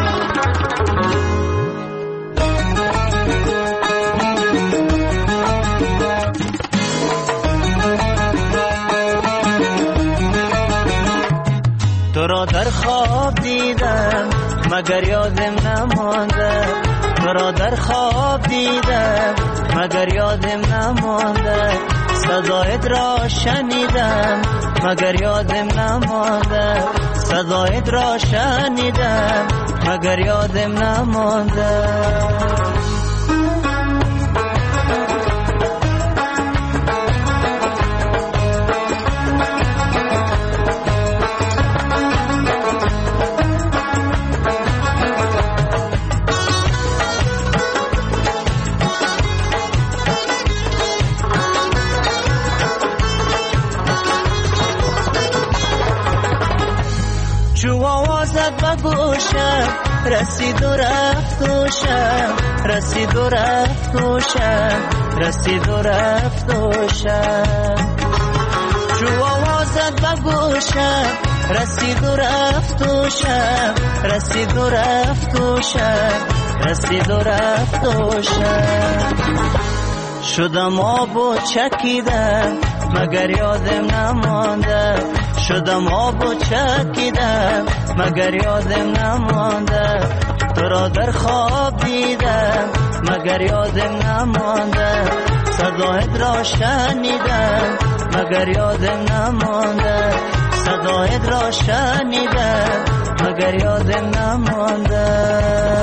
تو را در خواب دیدم مگر یادم نمانده، تو را در خواب دیدم مگر یادم نمانده. صدایت را شنیدم مگر یادم نمانده، صدایت را شنیدم مگر یادم نمانده. بگوشم رسید و رفت و شم، رسید و رفت و شم، رسید و رفت و شم. جو آوازت بگوشم رسید و رفت و شم، رسید و رفت و شم، رسید و رفت و شدم آب و چکیدم مگر یادم نمانده شدم آب و چکیدم مگر یادم نمانده تو را در خواب دیدم مگر یادم نمانده صدایت را شنیدم مگر یادم نمانده صدایت را شنیدم مگر یادم نمانده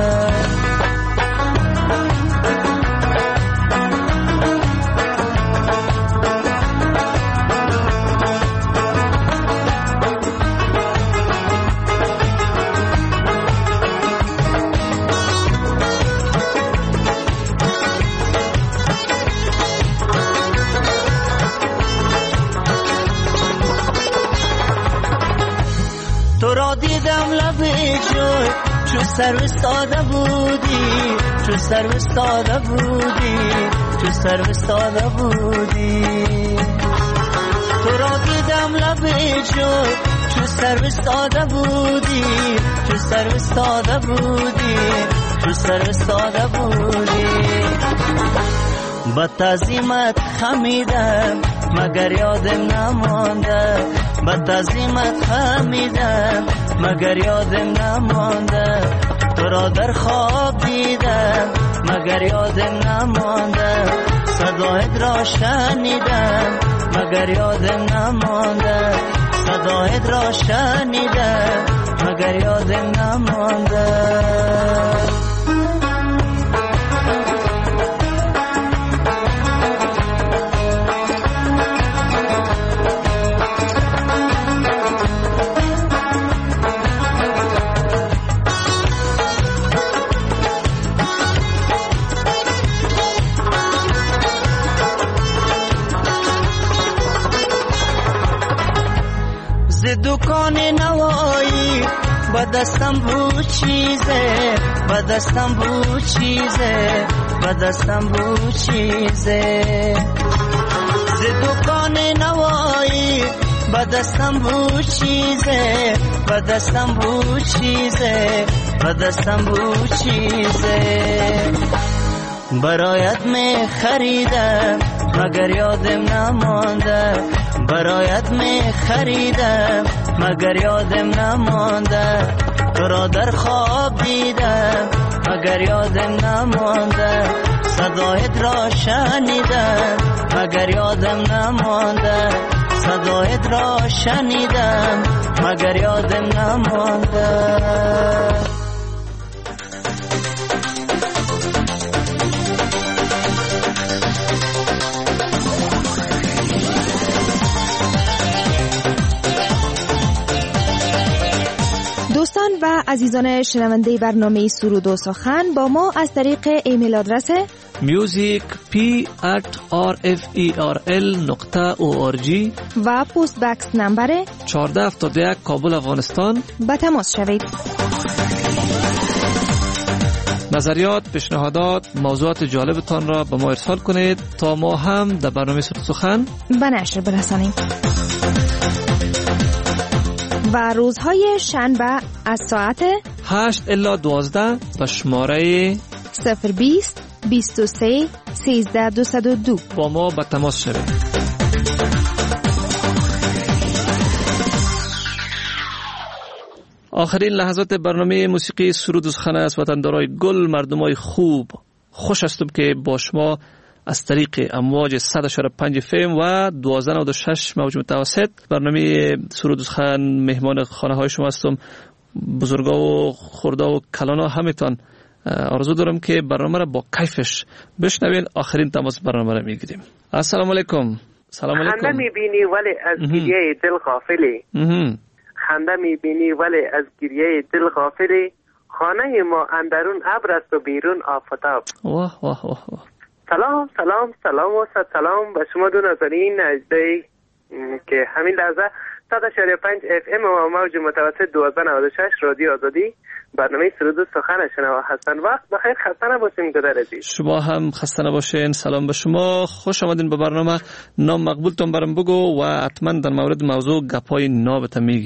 تو را دیدم لب جوی چو سر استاده بودی چو سر استاده بودی چو سر استاده بودی تو را دیدم لب جوی چو سر استاده بودی چو سر استاده بودی چو سر استاده بودی با تعظیمت خمیدم مگر یادم نمانده با تعظیمت خمیدم مگر یادم نمانده تو را در خواب دیدم مگر یادم نمانده صدایت را شنیدم مگر یادم نمانده صدایت را شنیدم مگر یادم نمانده دکان نوایی با دستم بود چیزه با دستم بود چیزه با دستم بود چیزه ز دکان نوایی با دستم بود چیزه با دستم بود چیزه با دستم بود چیزه برایت می خریدم مگر یادم نمانده برایت می خریدم مگر یادم نمانده تو را در خواب دیدم مگر یادم نمانده صدایت را شنیدم مگر یادم نمانده صدایت را شنیدم مگر یادم نمانده دوستان و عزیزان شنونده برنامه سرود و سخن با ما از طریق ایمیل آدرس music p at r f e r l نقطه او آر جی و پست بکس نمبر چهارده هفتاد و یک کابل افغانستان به تماس شوید. نظریات، پیشنهادات، موضوعات جالبتان را به ما ارسال کنید تا ما هم در برنامه سرود سخن به نشر برسانیم. و روزهای شنبه از ساعت هشت الی دوازده به شماره صفر بیست بیست و سه سیزده دویست و دو با ما به تماس شوید. آخرین لحظات برنامه موسیقی سرود و سخن است. وطندارای گل، مردمای خوب، خوش هستم که با شما از طریق امواج صد و پنج اف ام و دوازده و شش موج متوسط برنامه سرود و سخن مهمان خانه های شما هستم. بزرگا و خردا و کلانا همتان آرزو دارم که برنامه را با کیفش بشنوین. آخرین تماس برنامه را میگیریم. السلام علیکم. سلام علیکم. خنده میبینی ولی از گریه دل غافلی. خنده میبینی ولی از گریه دل غافلی. خانه ما اندرون ابر است و بیرون آفتاب. واه واه واه واه. سلام سلام سلام و صد سلام به شما دو ناظرین اجدهی که همین لحظه صد و پنج اف ام و موج متوسط دوازده و نود و شش رادیو آزادی برنامه سرود و سخن شنوا هستن. وقت بخیر، خسته نباشین گدر عزیز. شما هم خسته نباشین. سلام به شما، خوش آمدین به برنامه. نام مقبولتون برام بگو و حتما در مورد موضوع گپای نابت میگی.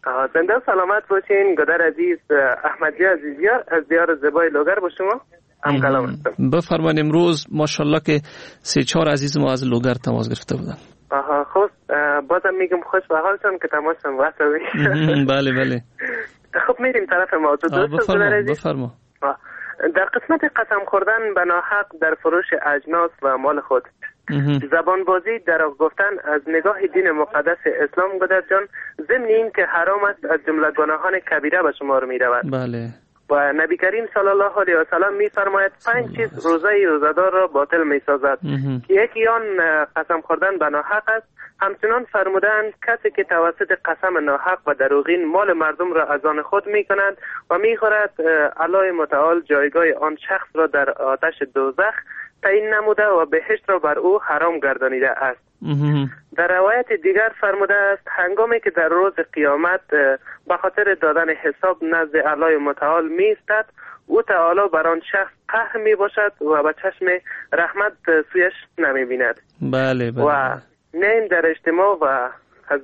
زنده سلامت باشین. گدر عزیز، احمدی عزیزیار از دیار زیبای لوگر با شما هم کلام هستم. بفرمایید. امروز ماشاءالله که سه چهار عزیز ما از لوگر تماس گرفته بودن. آها خوب، بازم میگم خوش به حالتون که تماسم وقت بشه. بله بله. خب میریم طرف موضوع. دوست گدر عزیز، بفرما. در قسمت قسم خوردن به ناحق در فروش اجناس و مال خود، زبان بازی در گفتن از نگاه دین مقدس اسلام گدر جان، ضمن این که حرام است از جمله گناهان کبیره به شمار می رود. بله. و نبی کریم صلی الله علیه و سلم می فرماید پنج چیز روزه روزدار را باطل می سازد که یکی آن قسم خوردن به ناحق است. همچنان فرمودند کسی که توسط قسم ناحق و دروغین مال مردم را از آن خود می کند و می خورد، الله متعال جایگاه آن شخص را در آتش دوزخ تعیین نموده و بهشت را بر او حرام گردانیده است. در روایت دیگر فرموده است هنگامی که در روز قیامت به خاطر دادن حساب نزد الله متعال می ایستد، او تعالی بر آن شخص قهر می باشد و به چشم رحمت سویش نمی بیند. بله بله. و نه در اجتماع و از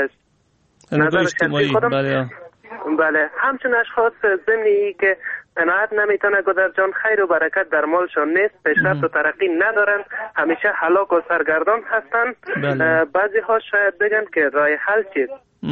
نظر شخصی خودم بله. بله همچون اشخاص ضمنی که قناعت نمیتونه گدر جان خیر و برکت در مالشان نیست، پیشرفت و ترقی ندارن، همیشه هلاک و سرگردان هستن. بله. بعضی ها شاید بگن که راه حل چیست؟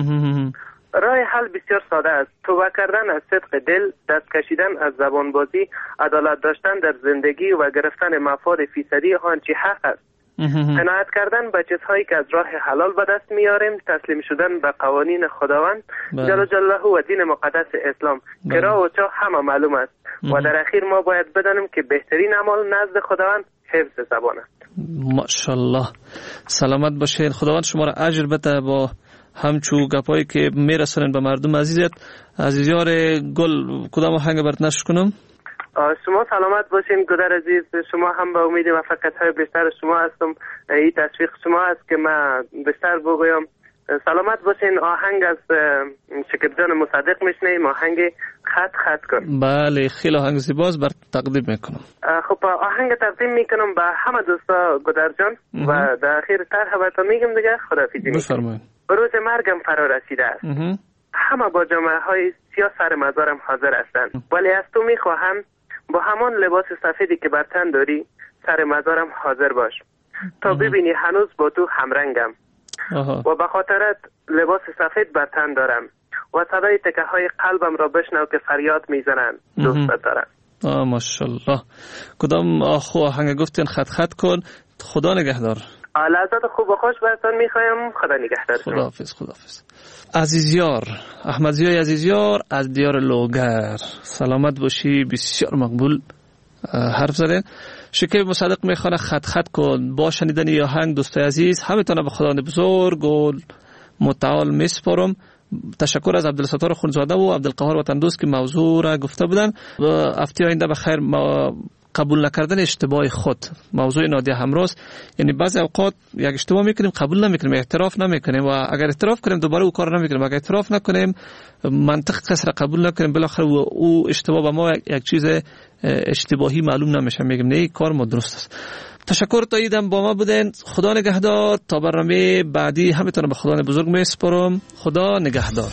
راه حل بسیار ساده است. توبه کردن از صدق دل، دست کشیدن از زبان بازی، عدالت داشتن در زندگی و گرفتن مفاد فیصدی آنچه حق است. قناعت کردن به چیزهایی که از راه حلال به دست میاریم، تسلیم شدن به قوانین خداوند جل جلاله و دین مقدس اسلام که راه و چاه همه معلوم است. و در اخیر ما باید بدانیم که بهترین عمل نزد خداوند حفظ زبان است. ماشاءالله. سلامت باشین. خداوند شما را اجر بده با همچو گپایی که میرسونن به مردم عزیزت. عزیزیار گل، کدام آهنگ برات نشر کنم؟ شما سلامت باشین گدر عزیز. شما هم به امید موفقیت های بیشتر شما هستم. این تشویق شما است که من بیشتر بگویم. سلامت باشین. آهنگ از شکیب جان مصدق میشنیم، آهنگ خط خط کن. بله خیلی آهنگ زیباست، بر تقدیم میکنم. خب آهنگ تقدیم میکنم به همه دوستا گدر جان و در اخیر طرح براتون میگم دیگه. خداحافظی. بفرمایید. روز مرگم فرا رسیده است. همه با جامعه های سیاه سر مزارم حاضر هستند، ولی از تو میخواهم با همان لباس سفیدی که بر تن داری سر مزارم حاضر باش تا ببینی هنوز با تو همرنگم. و به خاطرت لباس سفید بر تن دارم و صدای تکه های قلبم را بشنو که فریاد میزنن دوست دارم. آه ماشاءالله. کدام آخو آهنگ گفتین خط خط کن. خدا نگهدار. لحظات خوب و خوش براتون میخوایم. خدا نگهدار. خداحافظ. خداحافظ. عزیزیار، احمدزیای عزیزیار از دیار لوگر، سلامت باشی. بسیار مقبول حرف زدن. شکیب مصدق میخوانه خط خط کن. با شنیدن این آهنگ دوستای عزیز همتون به خداوند بزرگ و متعال میسپارم. تشکر از عبدالستار خونزاده و عبدالقهار وطندوست که موضوع را گفته بودن. و هفته آینده بخیر. ما قبول نکردن اشتباه خود موضوع نادیه همراست. یعنی بعضی اوقات یک اشتباه میکنیم قبول نمیکنیم، اعتراف نمیکنیم و اگر اعتراف کنیم دوباره او کار نمیکنیم. اگر اعتراف نکنیم منطق کس را قبول نکنیم، بالاخره او اشتباه به ما یک چیز اشتباهی معلوم نمیشه، میگیم نه کار ما درست است. تشکر تا ایدم با ما بودین. خدا نگهدار. تا برنامه بعدی همتون به خدا بزرگ میسپارم. خدا نگهدار.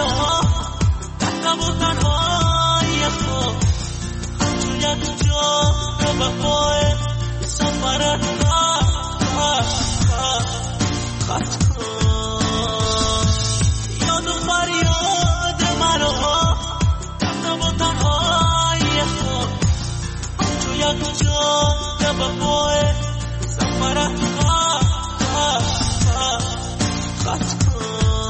یک جا به پای سفرت خط کن. یاد و فریاد مرا دم و تنهای خود تو یک جا به پای سفرت خط کن.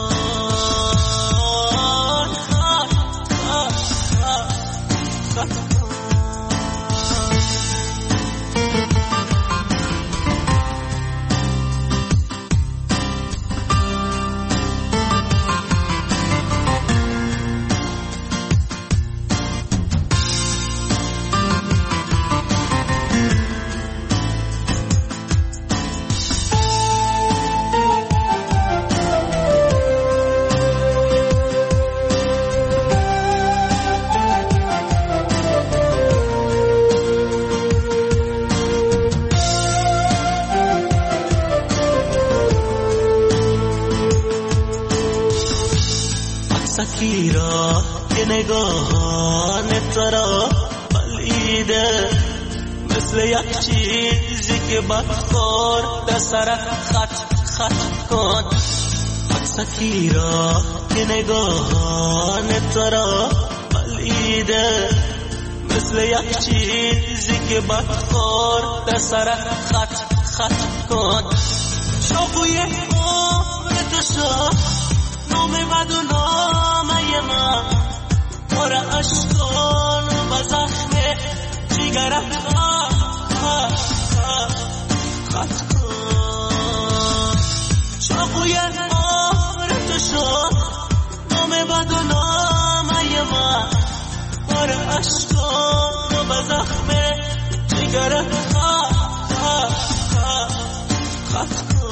سکیرا که نگاهان ترا بلیده مثل یک چیزی که بدخور در سرت خط خط کن. سکیرا که نگاهان ترا بلیده مثل یک چیزی که بدخور در سرت خط خط کن. شاقوی عمر تو شد نام بد و نامه من پر اشکان و زخم جگرت خط کن. شاقوی عمر تو شد نام بد و نامه من پر اشکان و زخم جگرت خط کن.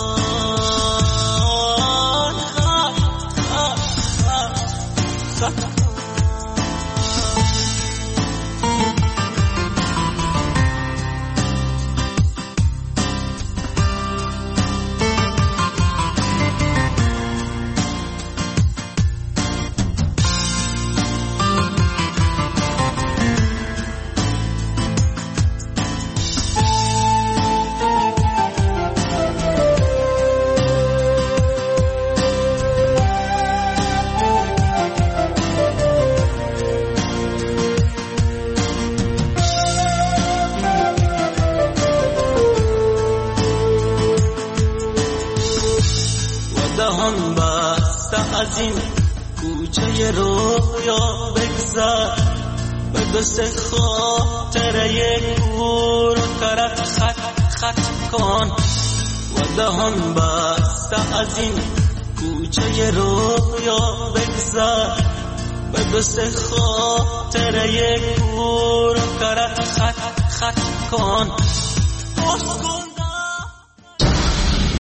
دهان بسته از این کوچه رویا بگذر به دست خاطر یک کور و کرک خط خط کن. و دهان بسته از این کوچه رویا بگذر به دست خاطر یک کور و کرک خط خط کن. باز کن